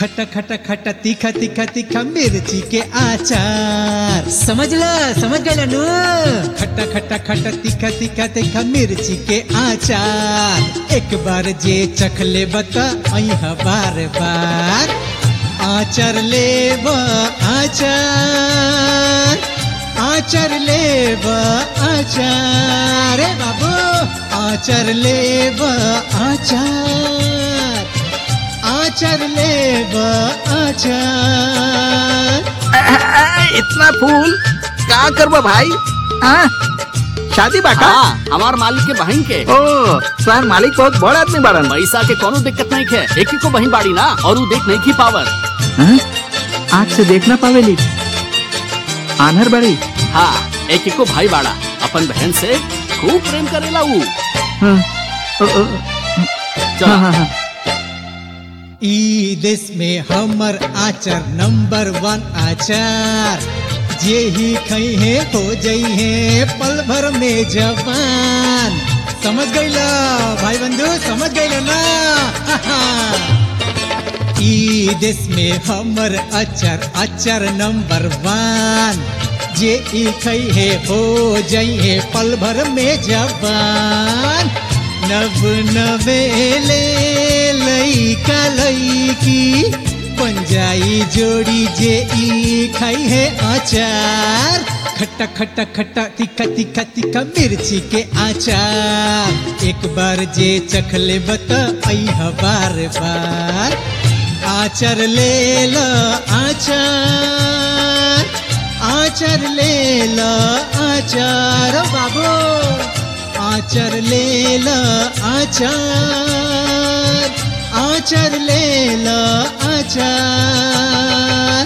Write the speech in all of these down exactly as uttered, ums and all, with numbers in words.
खट्टा खट्टा खट्टा तीखा तीखा तीखा मिर्ची के आचार। समझ लो समझ गए नु। खट्टा खट्टा खट्टा तीखा तीखा तीखा मिर्ची के आचार। एक बार जे चख ले बता अइहा बार बार। आचार लेब आचार, आचार लेब आचार, रे बाबू आचार लेब आचार, आचार लेब आचार। इतना फूल का करबा भाई? हाँ शादी बाका हाँ, हमार मालिक के बहन के। ओ सर मालिक बहुत बड़ा आदमी बारन। पैसा के कोनो दिक्कत नहीं है, एक ही को बहन बाड़ी ना और वो देख नहीं की पावर। आँख से देखना पावेली आनहर बड़ी। हाँ एक ही को भाई बाड़ा अपन बहन से खूब प्रेम करेला वो। हाँ, ओ, ओ, हाँ, हाँ, हाँ। ई देश में हमर आचार नंबर वन आचार। जे ही खई है हो जई है पल भर में जवान। समझ गईला भाई बंधु, समझ गईला ना। ई देश में हमर आचार आचार नंबर वन। जे ई खई है हो जई है पल भर में जवान। नव नवेले लईका लईकी पंजाई जोड़ी जे ई खाई है आचार। खट्टा खट्टा खट्टा तीखा तीखा तीखा मिर्ची के आचार। एक बार जे चख ले बता अइहा बार बार। आचार ले लो आचार, आचार ले लो आचार, बाबू आचार ले लो आचार, आचार ले लो आचार।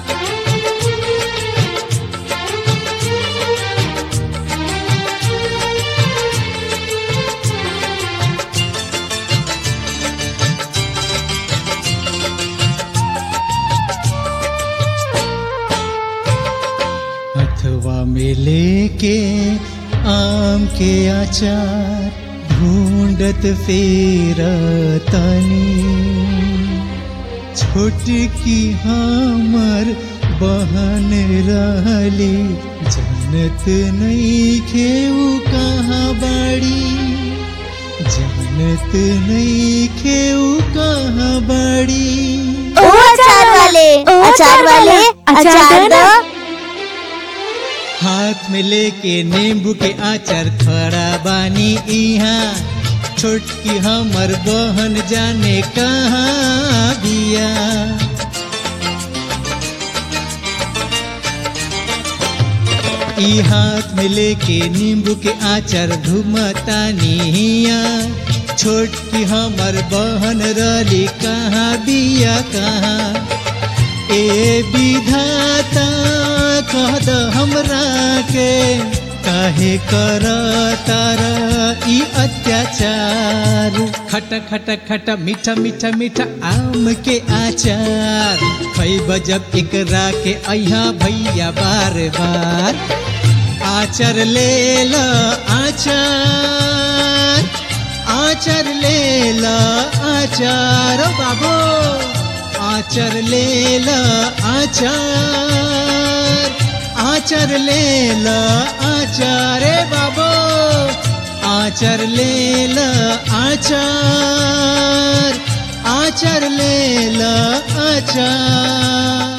हथवा में लेके आम के आचार ढूंढत फेरतनी। छोटकी हमर बहन रहली जानत नहीं खेऊ कहाँ बाड़ी, जानत नहीं खेऊ कहाँ बाड़ी। ओ अचार वाले, अचार वाले, अचार दो। हाथ में लेके नींबू के आचार खड़ा बानी इहाँ। छोटकी हमर बहन जाने कहाँ बिया। ई हाथ में लेके नींबू के आचार घुमतानी हिया। छोटकी हमर बहन रली कहाँ बिया कहाँ। ए विधाता कह द हमरा के काहे कर तारा ई अत्याचार। खट्टा खट्टा खट्टा मीठा मीठा मीठा आम के आचार। खइब जब एकरा के अइहा भैया बार बार। आचार ले लो आचार, आचार ले लो आचार, बाबू आचार ले लो आचार, आचार ले लो आचार, रे बाबू आचार ले लो आचार, आचार ले लो आचार।